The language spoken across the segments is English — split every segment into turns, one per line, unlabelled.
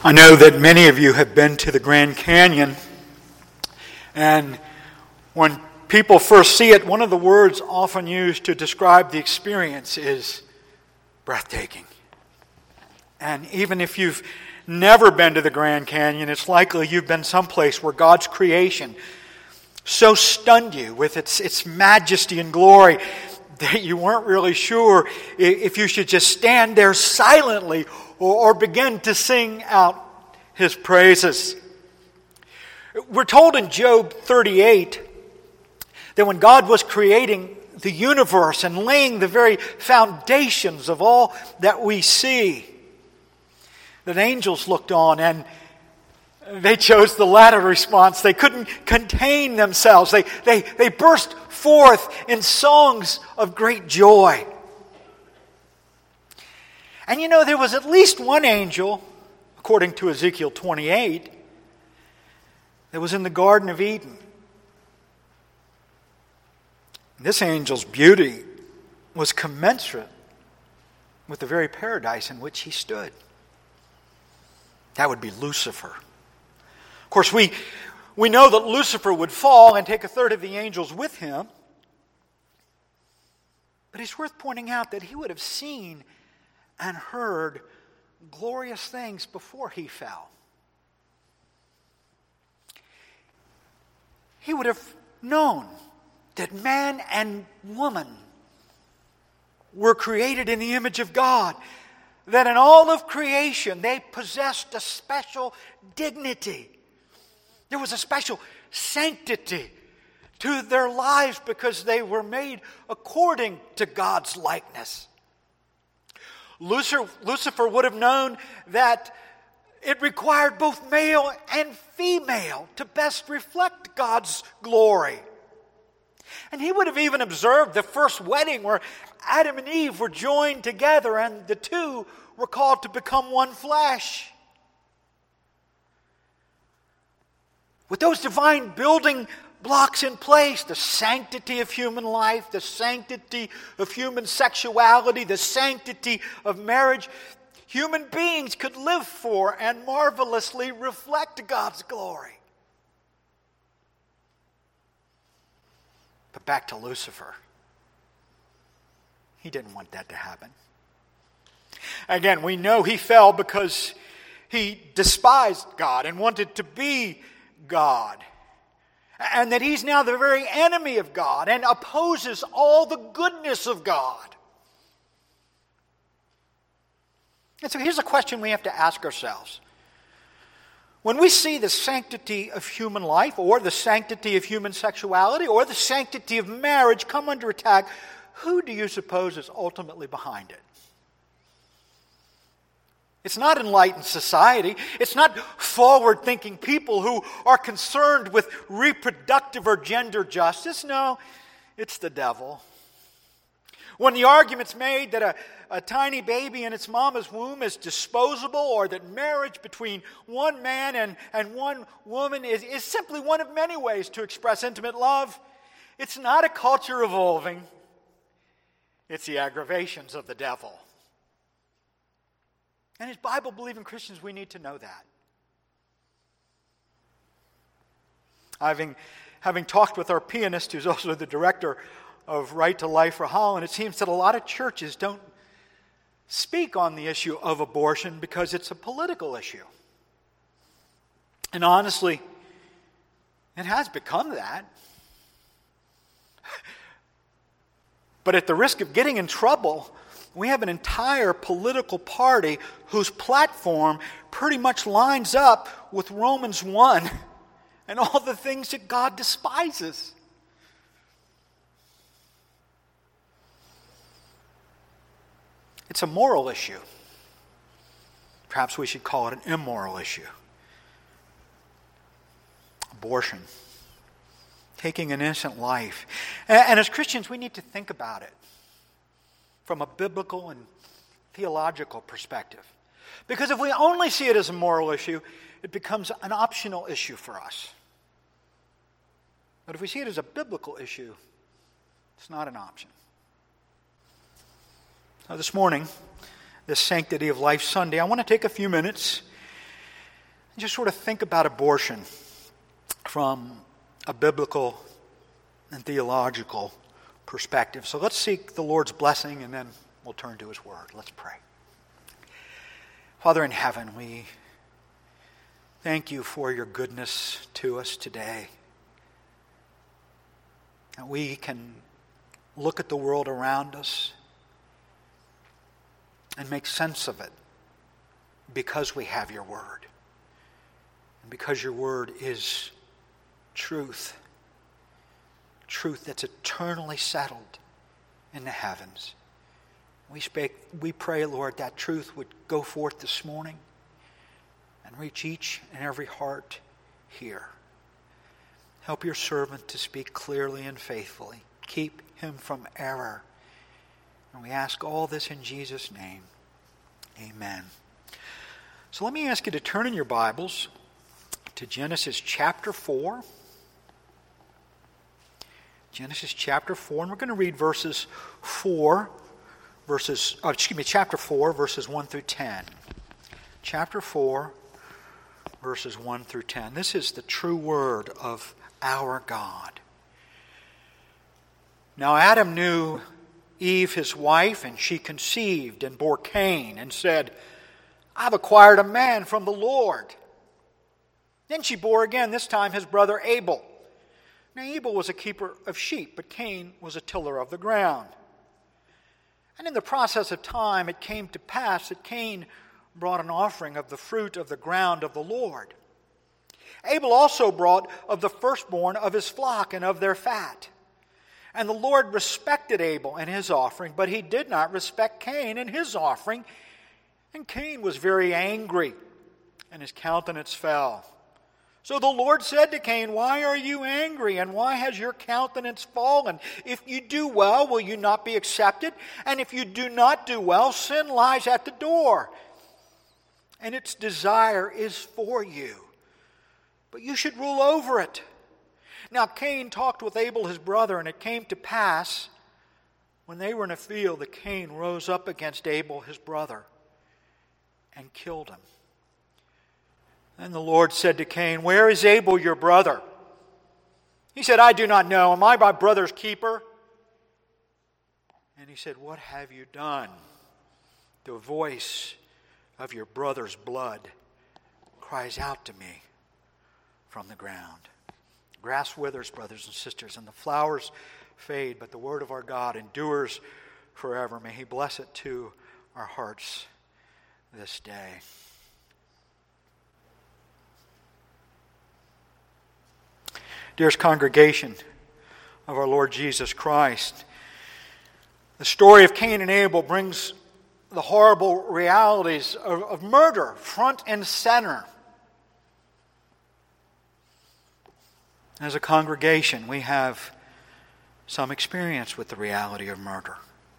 I know that many of you have been to the Grand Canyon, and when people first see it, one of the words often used to describe the experience is breathtaking. And even if you've never been to the Grand Canyon, it's likely you've been someplace where God's creation so stunned you with its majesty and glory that you weren't really sure if you should just stand there silently or begin to sing out His praises. We're told in Job 38 that when God was creating the universe and laying the very foundations of all that we see, that angels looked on and they chose the latter response. They couldn't contain themselves. They burst forth in songs of great joy. And you know, there was at least one angel, according to Ezekiel 28, that was in the Garden of Eden. This angel's beauty was commensurate with the very paradise in which he stood. That would be Lucifer. Of course, we know that Lucifer would fall and take a third of the angels with him. But it's worth pointing out that he would have seen and heard glorious things before he fell. He would have known that man and woman were created in the image of God, that in all of creation they possessed a special dignity. There was a special sanctity to their lives because they were made according to God's likeness. Lucifer would have known that it required both male and female to best reflect God's glory. And he would have even observed the first wedding where Adam and Eve were joined together and the two were called to become one flesh. With those divine building blocks in place, the sanctity of human life, the sanctity of human sexuality, the sanctity of marriage, human beings could live for and marvelously reflect God's glory. But back to Lucifer. He didn't want that to happen. Again, we know he fell because he despised God and wanted to be God. And that he's now the very enemy of God and opposes all the goodness of God. And so here's a question we have to ask ourselves. When we see the sanctity of human life, or the sanctity of human sexuality, or the sanctity of marriage come under attack, who do you suppose is ultimately behind it? It's not enlightened society. It's not forward-thinking people who are concerned with reproductive or gender justice. No, it's the devil. When the argument's made that a tiny baby in its mama's womb is disposable, or that marriage between one man and one woman is simply one of many ways to express intimate love, it's not a culture evolving. It's the aggravations of the devil. And as Bible-believing Christians, we need to know that. Having talked with our pianist, who's also the director of Right to Life for Holland, it seems that a lot of churches don't speak on the issue of abortion because it's a political issue. And honestly, it has become that. But at the risk of getting in trouble, we have an entire political party whose platform pretty much lines up with Romans 1 and all the things that God despises. It's a moral issue. Perhaps we should call it an immoral issue. Abortion. Taking an innocent life. And as Christians, we need to think about it from a biblical and theological perspective. Because if we only see it as a moral issue, it becomes an optional issue for us. But if we see it as a biblical issue, it's not an option. Now this morning, this Sanctity of Life Sunday, I want to take a few minutes just sort of think about abortion from a biblical and theological perspective. So let's seek the Lord's blessing, and then we'll turn to His Word. Let's pray. Father in heaven, we thank You for Your goodness to us today. And we can look at the world around us and make sense of it because we have Your Word. And because Your Word is truth. Truth that's eternally settled in the heavens. We pray, Lord, that truth would go forth this morning and reach each and every heart here. Help Your servant to speak clearly and faithfully. Keep him from error. And we ask all this in Jesus' name. Amen. So let me ask you to turn in your Bibles to Genesis chapter 4. Genesis chapter 4, and we're going to read chapter 4, verses 1 through 10. Chapter 4, verses 1 through 10. This is the true word of our God. Now Adam knew Eve his wife, and she conceived and bore Cain, and said, I've acquired a man from the Lord. Then she bore again, this time his brother Abel. Now Abel was a keeper of sheep, but Cain was a tiller of the ground. And in the process of time it came to pass that Cain brought an offering of the fruit of the ground of the Lord. Abel also brought of the firstborn of his flock and of their fat. And the Lord respected Abel and his offering, but He did not respect Cain and his offering. And Cain was very angry, and his countenance fell. So the Lord said to Cain, Why are you angry, and why has your countenance fallen? If you do well, will you not be accepted? And if you do not do well, sin lies at the door, and its desire is for you, but you should rule over it. Now Cain talked with Abel his brother, and it came to pass, when they were in a field, that Cain rose up against Abel his brother and killed him. Then the Lord said to Cain, Where is Abel your brother? He said, I do not know. Am I my brother's keeper? And he said, What have you done? The voice of your brother's blood cries out to me from the ground. Grass withers, brothers and sisters, and the flowers fade, but the word of our God endures forever. May He bless it to our hearts this day. Dearest congregation of our Lord Jesus Christ, the story of Cain and Abel brings the horrible realities of murder front and center. As a congregation, we have some experience with the reality of murder.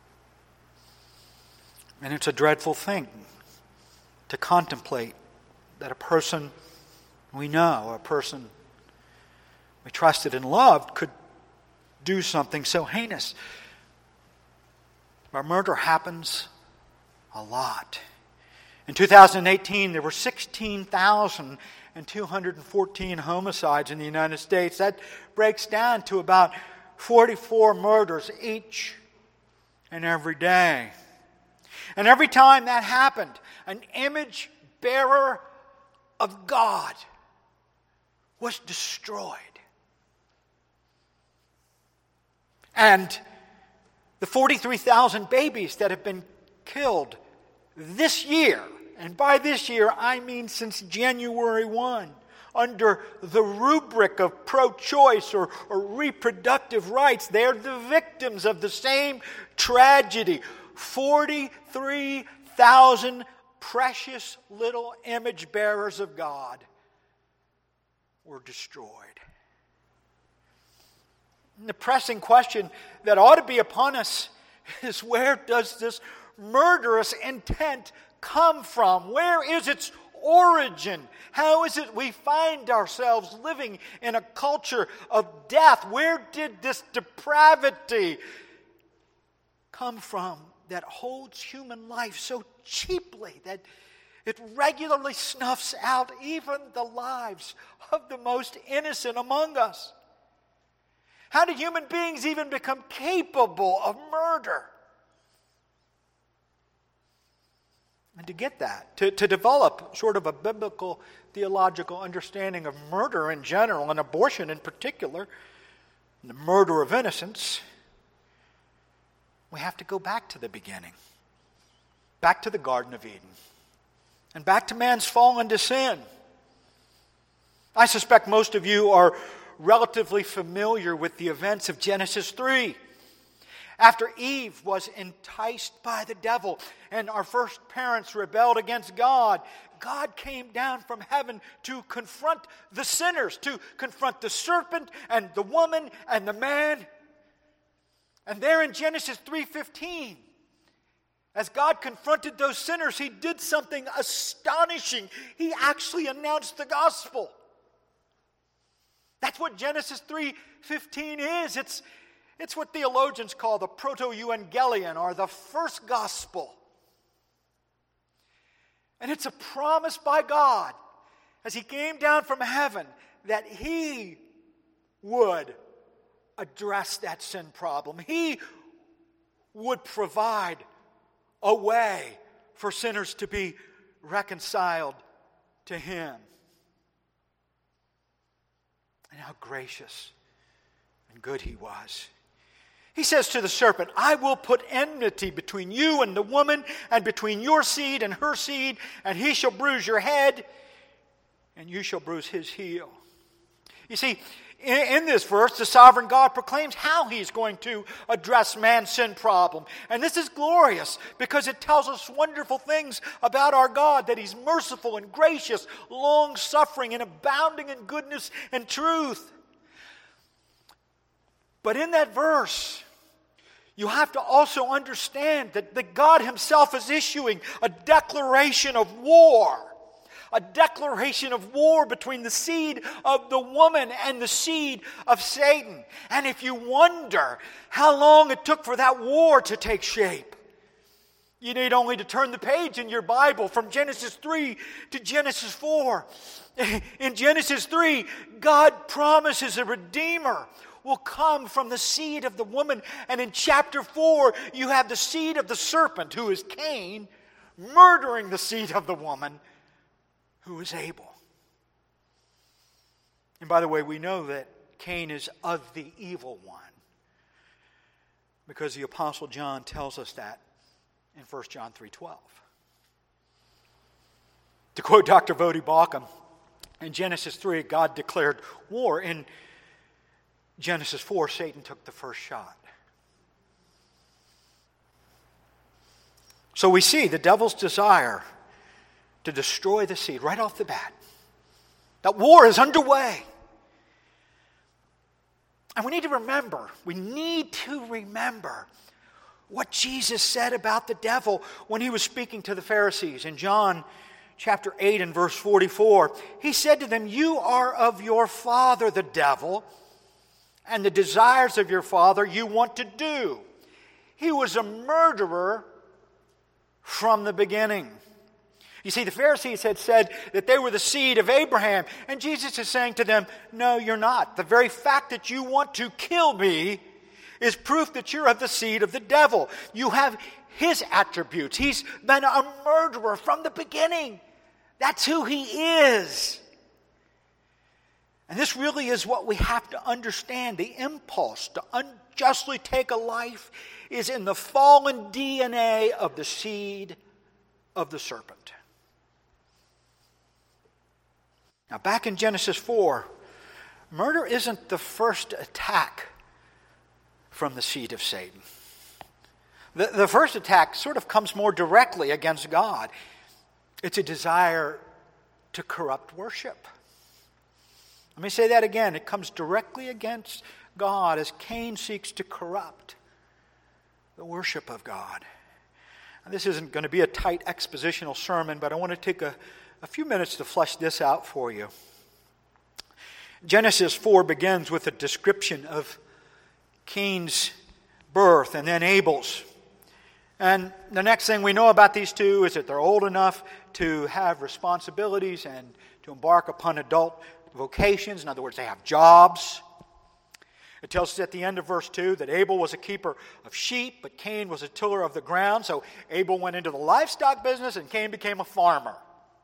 And it's a dreadful thing to contemplate that a person we know, a person we trusted and loved, could do something so heinous. But murder happens a lot. In 2018, there were 16,214 homicides in the United States. That breaks down to about 44 murders each and every day. And every time that happened, an image bearer of God was destroyed. And the 43,000 babies that have been killed this year, and by this year I mean since January 1, under the rubric of pro-choice or reproductive rights, they're the victims of the same tragedy. 43,000 precious little image bearers of God were destroyed. And the pressing question that ought to be upon us is, where does this murderous intent come from? Where is its origin? How is it we find ourselves living in a culture of death? Where did this depravity come from that holds human life so cheaply, that It regularly snuffs out even the lives of the most innocent among us. How do human beings even become capable of murder? And to get that, to develop sort of a biblical theological understanding of murder in general and abortion in particular, and the murder of innocence, we have to go back to the beginning, back to the Garden of Eden, and back to man's fall into sin. I suspect most of you are relatively familiar with the events of Genesis 3. After Eve was enticed by the devil and our first parents rebelled against God, God came down from heaven to confront the sinners, to confront the serpent and the woman and the man. And there in Genesis 3:15, as God confronted those sinners, He did something astonishing. He actually announced the gospel. That's what Genesis 3:15 is. It's what theologians call the proto-evangelion, or the first gospel. And it's a promise by God, as He came down from heaven, that He would address that sin problem. He would provide a way for sinners to be reconciled to Him. And how gracious and good He was. He says to the serpent, I will put enmity between you and the woman, and between your seed and her seed, and he shall bruise your head, and you shall bruise his heel. You see, in this verse, the sovereign God proclaims how He's going to address man's sin problem. And this is glorious because it tells us wonderful things about our God, that He's merciful and gracious, long-suffering, and abounding in goodness and truth. But in that verse, you have to also understand that God Himself is issuing a declaration of war. A declaration of war between the seed of the woman and the seed of Satan. And if you wonder how long it took for that war to take shape, you need only to turn the page in your Bible from Genesis 3 to Genesis 4. In Genesis 3, God promises a Redeemer will come from the seed of the woman. And in chapter 4, you have the seed of the serpent, who is Cain, murdering the seed of the woman, who is Abel. And by the way, we know that Cain is of the evil one, because the Apostle John tells us that in 1 John 3:12. To quote Dr. Voddie Baucham, in Genesis 3, God declared war. In Genesis 4, Satan took the first shot. So we see the devil's desire to destroy the seed right off the bat. That war is underway. And we need to remember what Jesus said about the devil when He was speaking to the Pharisees. In John chapter 8 and verse 44, He said to them, you are of your father the devil, and the desires of your father you want to do. He was a murderer from the beginning. You see, the Pharisees had said that they were the seed of Abraham, and Jesus is saying to them, no, you're not. The very fact that you want to kill me is proof that you're of the seed of the devil. You have his attributes. He's been a murderer from the beginning. That's who he is. And this really is what we have to understand. The impulse to unjustly take a life is in the fallen DNA of the seed of the serpent. Now, back in Genesis 4, murder isn't the first attack from the seed of Satan. The first attack sort of comes more directly against God. It's a desire to corrupt worship. Let me say that again. It comes directly against God as Cain seeks to corrupt the worship of God. Now, this isn't going to be a tight expositional sermon, but I want to take a few minutes to flesh this out for you. Genesis 4 begins with a description of Cain's birth and then Abel's. And the next thing we know about these two is that they're old enough to have responsibilities and to embark upon adult vocations. In other words, they have jobs. It tells us at the end of verse 2 that Abel was a keeper of sheep, but Cain was a tiller of the ground. So Abel went into the livestock business and Cain became a farmer.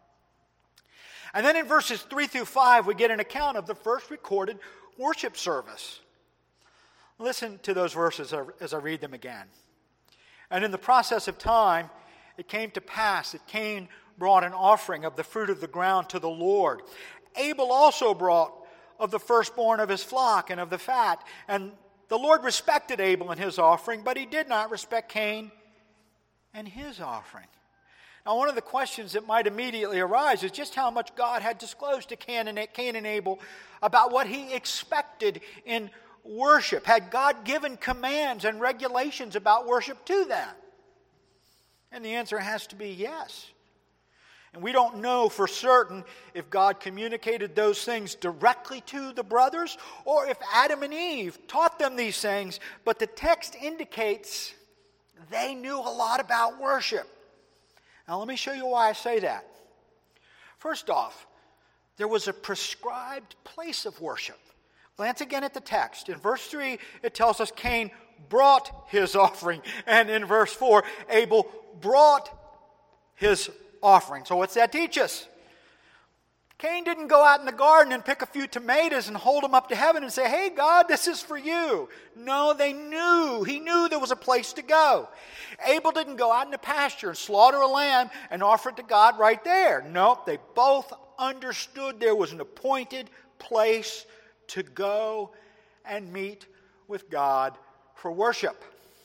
And then in verses 3 through 5, we get an account of the first recorded worship service. Listen to those verses as I read them again. And in the process of time, it came to pass that Cain brought an offering of the fruit of the ground to the Lord. Abel also brought of the firstborn of his flock and of the fat. And the Lord respected Abel and his offering, but he did not respect Cain and his offering. Now, one of the questions that might immediately arise is just how much God had disclosed to Cain and Abel about what he expected in worship. Had God given commands and regulations about worship to them? And the answer has to be yes. And we don't know for certain if God communicated those things directly to the brothers or if Adam and Eve taught them these things, but the text indicates they knew a lot about worship. Now let me show you why I say that. First off, there was a prescribed place of worship. Glance again at the text. In verse 3, it tells us Cain brought his offering. And in verse 4, Abel brought his offering. So what's that teach us? Cain didn't go out in the garden and pick a few tomatoes and hold them up to heaven and say, "Hey, God, this is for you." No, they knew. He knew there was a place to go. Abel didn't go out in the pasture and slaughter a lamb and offer it to God right there. Nope, they both understood there was an appointed place to go and meet with God for worship.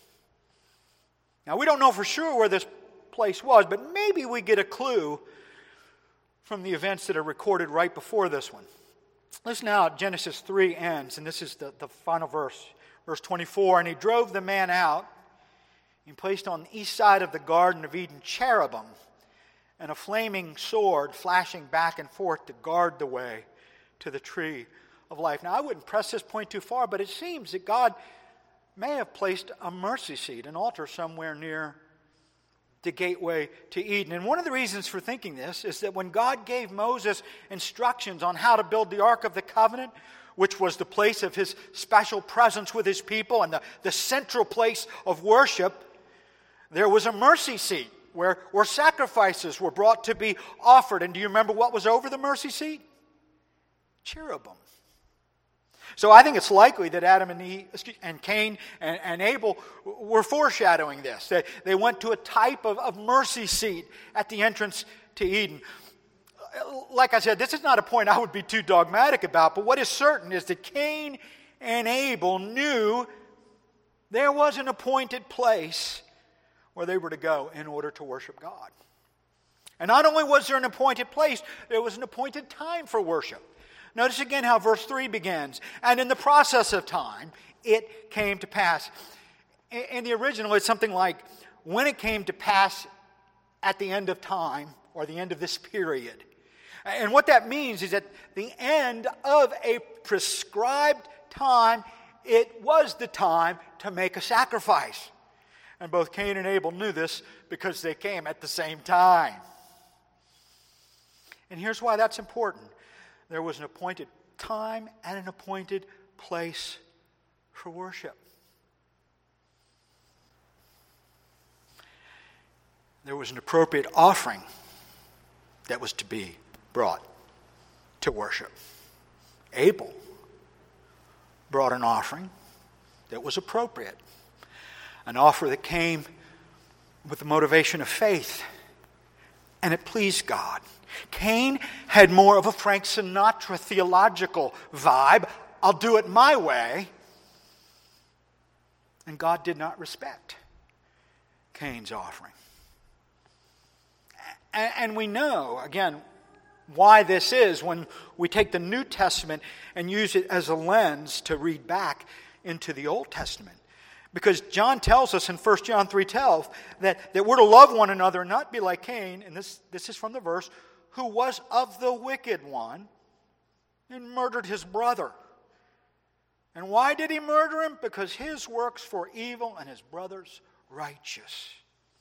Now, we don't know for sure where this place was, but maybe we get a clue from the events that are recorded right before this one. Listen now, Genesis 3 ends, and this is the final verse, verse 24. And he drove the man out, and placed on the east side of the Garden of Eden cherubim, and a flaming sword flashing back and forth to guard the way to the tree of life. Now, I wouldn't press this point too far, but it seems that God may have placed a mercy seat, an altar somewhere near the gateway to Eden. And one of the reasons for thinking this is that when God gave Moses instructions on how to build the Ark of the Covenant, which was the place of his special presence with his people and the central place of worship, there was a mercy seat where sacrifices were brought to be offered. And do you remember what was over the mercy seat? Cherubim. So I think it's likely that Adam and Cain and Abel were foreshadowing this. They went to a type of mercy seat at the entrance to Eden. Like I said, this is not a point I would be too dogmatic about, but what is certain is that Cain and Abel knew there was an appointed place where they were to go in order to worship God. And not only was there an appointed place, there was an appointed time for worship. Notice again how verse 3 begins. And in the process of time, it came to pass. In the original, it's something like, when it came to pass at the end of time, or the end of this period. And what that means is at the end of a prescribed time, it was the time to make a sacrifice. And both Cain and Abel knew this because they came at the same time. And here's why that's important. There was an appointed time and an appointed place for worship. There was an appropriate offering that was to be brought to worship. Abel brought an offering that was appropriate. An offer that came with the motivation of faith, and it pleased God. Cain had more of a Frank Sinatra theological vibe. I'll do it my way. And God did not respect Cain's offering. And we know, again, why this is when we take the New Testament and use it as a lens to read back into the Old Testament. Because John tells us in 1 John 3:12 that we're to love one another and not be like Cain, and this is from the verse, who was of the wicked one and murdered his brother. And why did he murder him? Because his works for evil and his brother's righteous.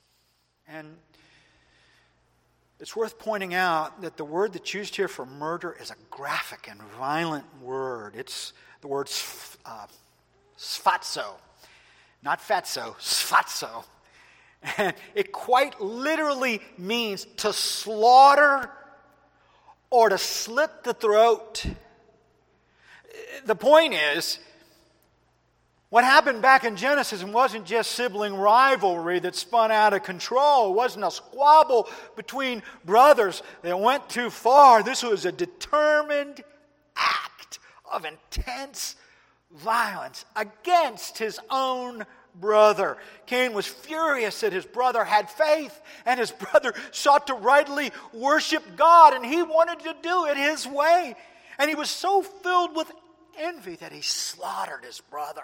And it's worth pointing out that the word that's used here for murder is a graphic and violent word. It's the word sfatso. Not fatso, sfatso. And it quite literally means to slaughter or to slit the throat. The point is, what happened back in Genesis wasn't just sibling rivalry that spun out of control. It wasn't a squabble between brothers that went too far. This was a determined act of intense violence against his own brother. Cain was furious that his brother had faith and his brother sought to rightly worship God, and he wanted to do it his way. And he was so filled with envy that he slaughtered his brother.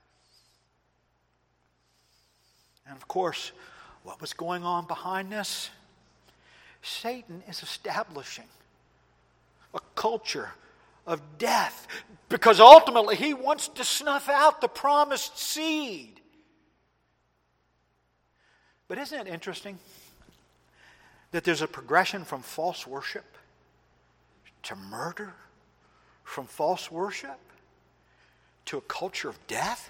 And of course, what was going on behind this? Satan is establishing a culture of death because ultimately he wants to snuff out the promised seed. But isn't it interesting that there's a progression from false worship to murder, from false worship to a culture of death?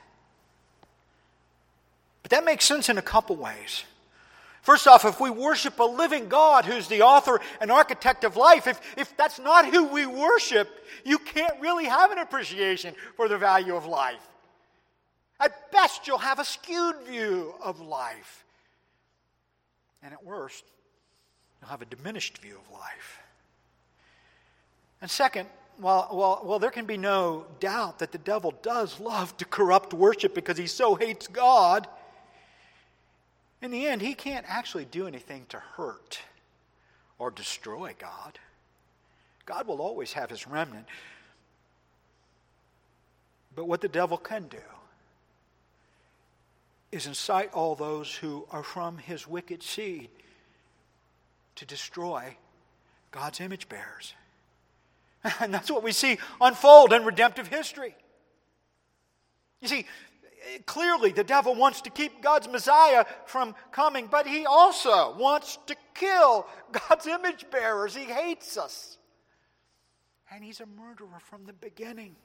But that makes sense in a couple ways. First off, if we worship a living God who's the author and architect of life, if that's not who we worship, you can't really have an appreciation for the value of life. At best, you'll have a skewed view of life. And at worst, you'll have a diminished view of life. And second, while there can be no doubt that the devil does love to corrupt worship because he so hates God, in the end, he can't actually do anything to hurt or destroy God. God will always have his remnant. But what the devil can do is incite all those who are from his wicked seed to destroy God's image bearers. And that's what we see unfold in redemptive history. You see, clearly the devil wants to keep God's Messiah from coming, but he also wants to kill God's image bearers. He hates us. And he's a murderer from the beginning.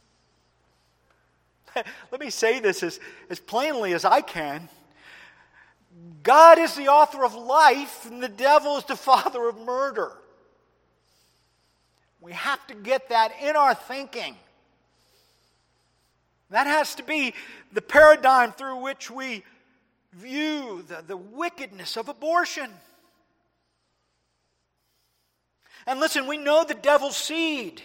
Let me say this as plainly as I can. God is the author of life, and the devil is the father of murder. We have to get that in our thinking. That has to be the paradigm through which we view the wickedness of abortion. And listen, we know the devil's seed,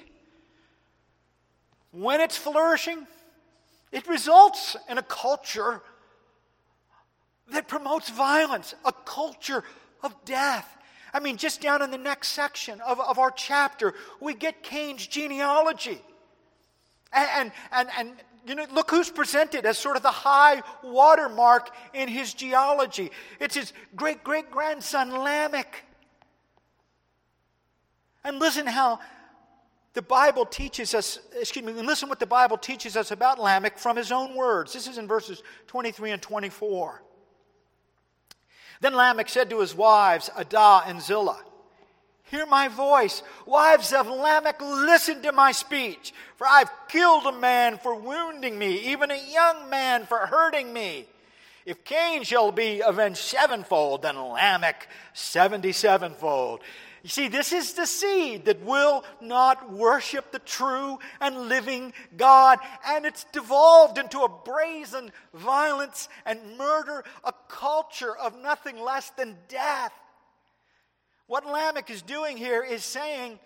when it's flourishing, it results in a culture that promotes violence, a culture of death. I mean, just down in the next section of our chapter, we get Cain's genealogy. And look who's presented as sort of the high watermark in his genealogy. It's his great-great-grandson Lamech. And listen how the Bible teaches us, listen what the Bible teaches us about Lamech from his own words. This is in verses 23 and 24. Then Lamech said to his wives, Adah and Zillah, "Hear my voice. Wives of Lamech, listen to my speech. For I've killed a man for wounding me, even a young man for hurting me. If Cain shall be avenged sevenfold, then Lamech 77-fold. You see, this is the seed that will not worship the true and living God. And it's devolved into a brazen violence and murder, a culture of nothing less than death. What Lamech is doing here is saying,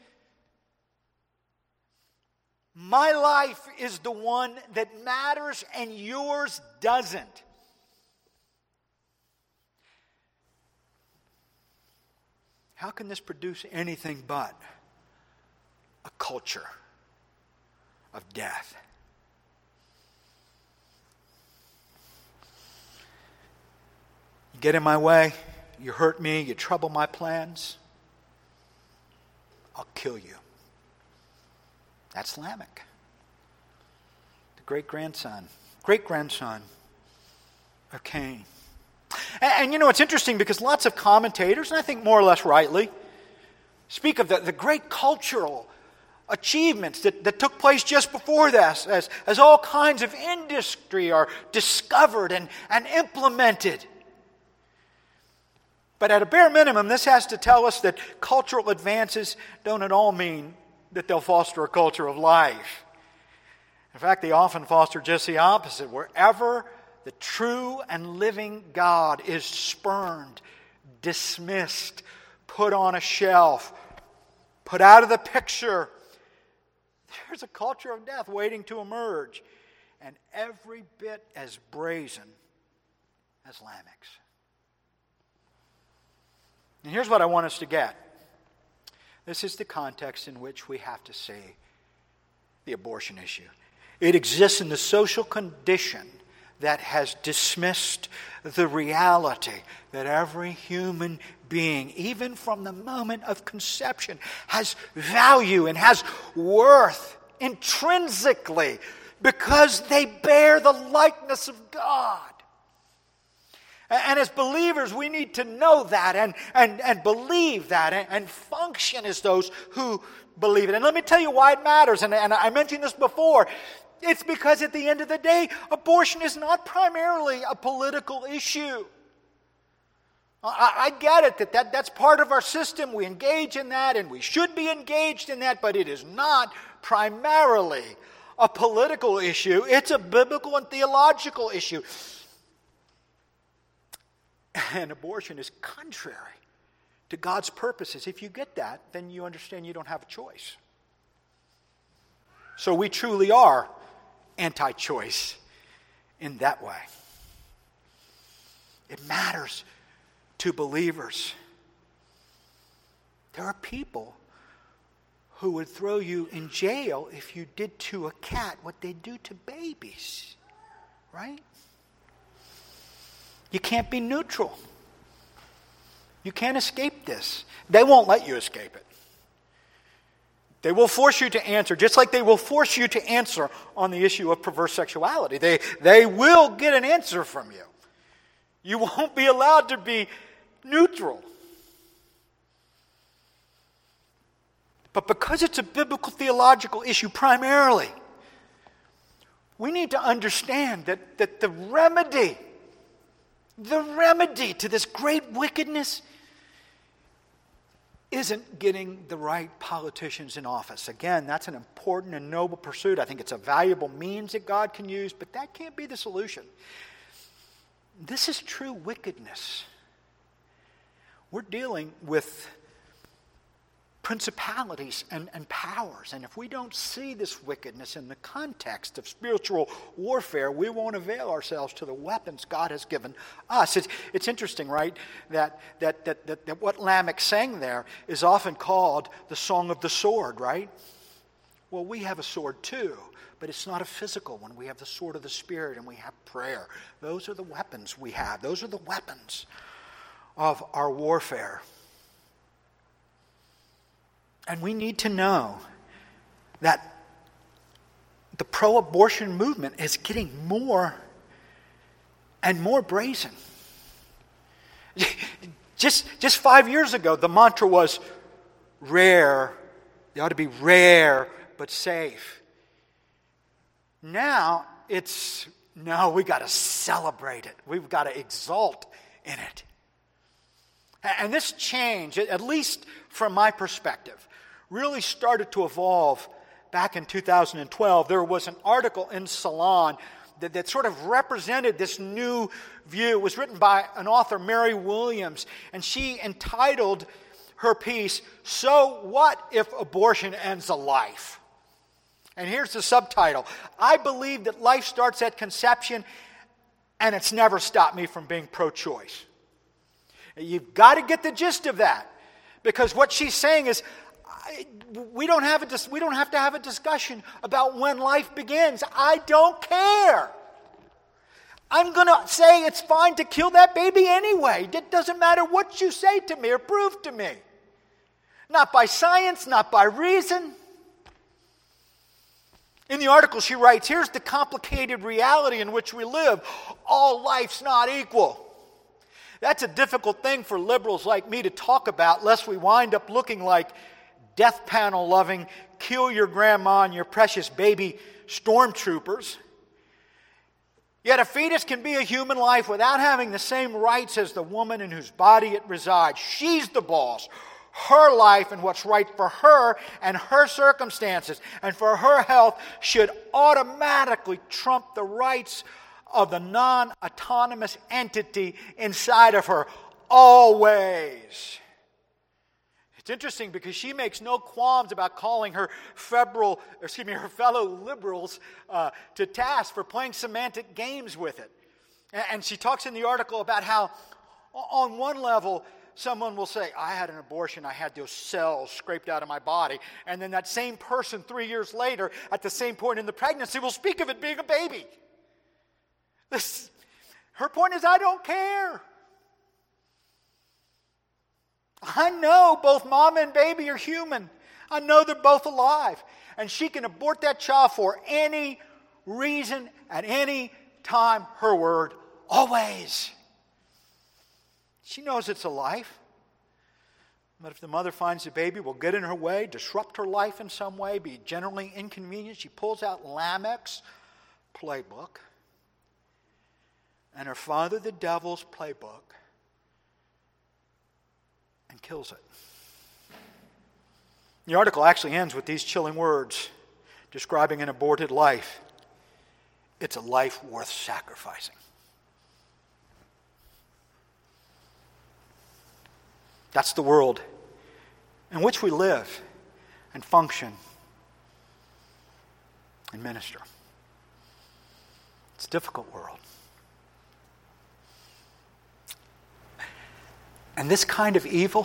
my life is the one that matters and yours doesn't. How can this produce anything but a culture of death? You get in my way, you hurt me, you trouble my plans, I'll kill you. That's Lamech, the great-grandson of Cain. And it's interesting because lots of commentators, and I think more or less rightly, speak of the great cultural achievements that took place just before this, as all kinds of industry are discovered and implemented. But at a bare minimum, this has to tell us that cultural advances don't at all mean that they'll foster a culture of life. In fact, they often foster just the opposite. Wherever the true and living God is spurned, dismissed, put on a shelf, put out of the picture, there's a culture of death waiting to emerge, and every bit as brazen as Lamech's. And here's what I want us to get. This is the context in which we have to see the abortion issue. It exists in the social condition that has dismissed the reality that every human being, even from the moment of conception, has value and has worth intrinsically because they bear the likeness of God. And as believers, we need to know that and believe that and function as those who believe it. And let me tell you why it matters. And I mentioned this before. It's because at the end of the day, abortion is not primarily a political issue. I get it that's part of our system. We engage in that and we should be engaged in that, but it is not primarily a political issue. It's a biblical and theological issue. And abortion is contrary to God's purposes. If you get that, then you understand you don't have a choice. So we truly are anti-choice in that way. It matters to believers. There are people who would throw you in jail if you did to a cat what they do to babies, right? You can't be neutral. You can't escape this. They won't let you escape it. They will force you to answer, just like they will force you to answer on the issue of perverse sexuality. They will get an answer from you. You won't be allowed to be neutral. But because it's a biblical theological issue primarily, we need to understand that the remedy to this great wickedness isn't getting the right politicians in office. Again, that's an important and noble pursuit. I think it's a valuable means that God can use, but that can't be the solution. This is true wickedness. We're dealing with principalities and powers. And if we don't see this wickedness in the context of spiritual warfare, we won't avail ourselves to the weapons God has given us. It's interesting, right, that what Lamech sang there is often called the Song of the Sword, right? Well, we have a sword too, but it's not a physical one. We have the sword of the Spirit and we have prayer. Those are the weapons we have. Those are the weapons of our warfare. And we need to know that the pro-abortion movement is getting more and more brazen. Just 5 years ago, the mantra was rare. They ought to be rare but safe. Now we got to celebrate it. We've got to exalt in it. And this change, at least from my perspective, really started to evolve back in 2012. There was an article in Salon that sort of represented this new view. It was written by an author, Mary Williams, and she entitled her piece, "So What If Abortion Ends a Life?" And here's the subtitle: "I believe that life starts at conception, and it's never stopped me from being pro-choice." You've got to get the gist of that, because what she's saying is, we don't have to have a discussion about when life begins. I don't care. I'm going to say it's fine to kill that baby anyway. It doesn't matter what you say to me or prove to me. Not by science, not by reason. In the article she writes, here's the complicated reality in which we live. All life's not equal. That's a difficult thing for liberals like me to talk about, lest we wind up looking like death panel loving, kill your grandma and your precious baby stormtroopers. Yet a fetus can be a human life without having the same rights as the woman in whose body it resides. She's the boss. Her life and what's right for her and her circumstances and for her health should automatically trump the rights of the non-autonomous entity inside of her. Always. It's interesting because she makes no qualms about calling her fellow liberals to task for playing semantic games with it. And she talks in the article about how, on one level, someone will say, I had an abortion, I had those cells scraped out of my body. And then that same person 3 years later, at the same point in the pregnancy, will speak of it being a baby. Her point is, I don't care. I know both mama and baby are human. I know they're both alive. And she can abort that child for any reason at any time. Her word, always. She knows it's a life. But if the mother finds the baby will get in her way, disrupt her life in some way, be generally inconvenient, she pulls out Lamech's playbook and her father the devil's playbook and kills it. The article actually ends with these chilling words describing an aborted life. It's a life worth sacrificing. That's the world in which we live and function and minister. It's a difficult world. And this kind of evil,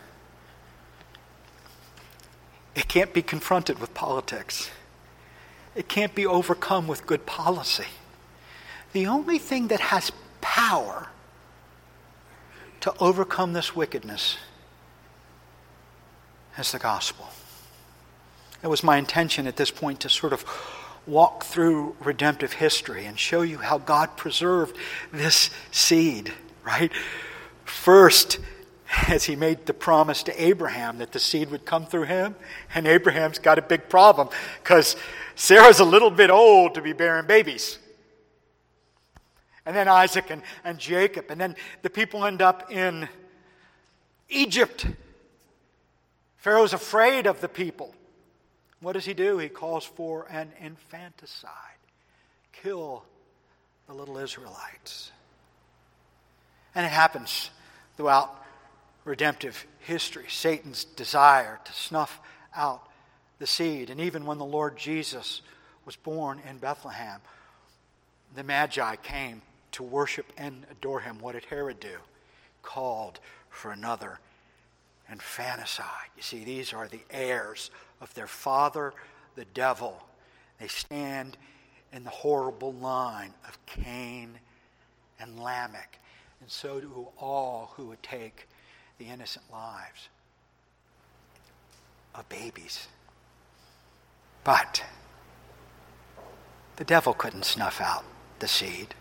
it can't be confronted with politics. It can't be overcome with good policy. The only thing that has power to overcome this wickedness is the gospel. It was my intention at this point to sort of walk through redemptive history and show you how God preserved this seed, right? First, as he made the promise to Abraham that the seed would come through him, and Abraham's got a big problem because Sarah's a little bit old to be bearing babies. And then Isaac and Jacob, and then the people end up in Egypt. Pharaoh's afraid of the people. What does he do? He calls for an infanticide. Kill the little Israelites. And it happens throughout redemptive history. Satan's desire to snuff out the seed. And even when the Lord Jesus was born in Bethlehem, the Magi came to worship and adore him. What did Herod do? Called for another infanticide. You see, these are the heirs of their father, the devil. They stand in the horrible line of Cain and Lamech. And so do all who would take the innocent lives of babies. But the devil couldn't snuff out the seed.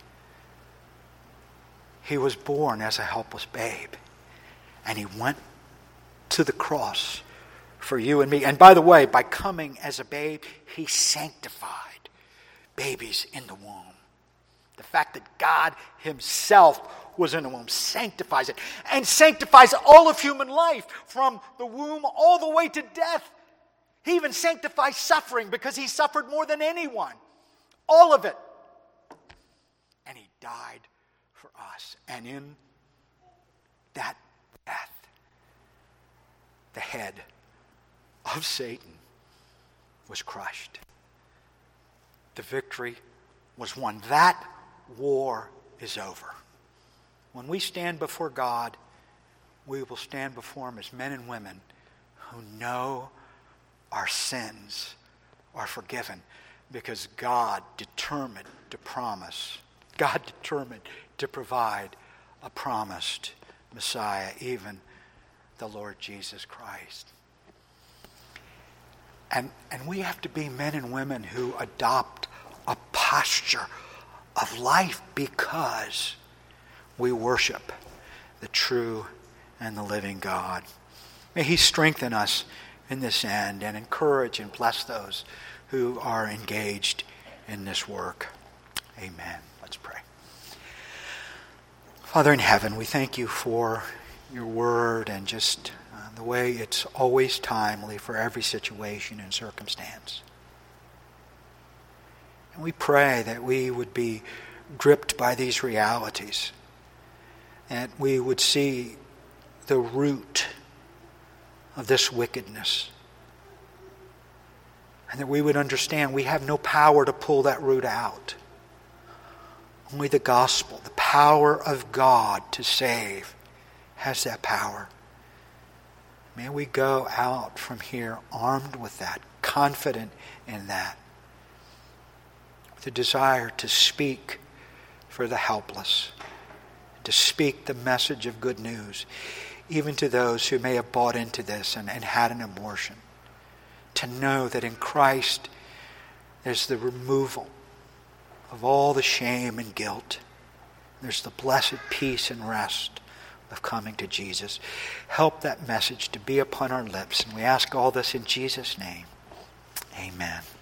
He was born as a helpless babe. And he went to the cross for you and me. And by the way, by coming as a babe, he sanctified babies in the womb. The fact that God himself was in the womb sanctifies it. And sanctifies all of human life from the womb all the way to death. He even sanctifies suffering because he suffered more than anyone. All of it. And he died for us. And in that death, the head of Satan was crushed. The victory was won. That war is over. When we stand before God, we will stand before him as men and women who know our sins are forgiven because God determined to promise. God determined to provide a promised Messiah, even the Lord Jesus Christ. And we have to be men and women who adopt a posture of life because we worship the true and the living God. May He strengthen us in this end and encourage and bless those who are engaged in this work. Amen. Let's pray. Father in heaven, we thank you for your word and just the way it's always timely for every situation and circumstance. And we pray that we would be gripped by these realities, that we would see the root of this wickedness, and that we would understand we have no power to pull that root out. Only the gospel, the power of God to save, has that power. May we go out from here armed with that, confident in that, with a desire to speak for the helpless, to speak the message of good news, even to those who may have bought into this and had an abortion, to know that in Christ there's the removal of all the shame and guilt. There's the blessed peace and rest of coming to Jesus. Help that message to be upon our lips. And we ask all this in Jesus' name. Amen.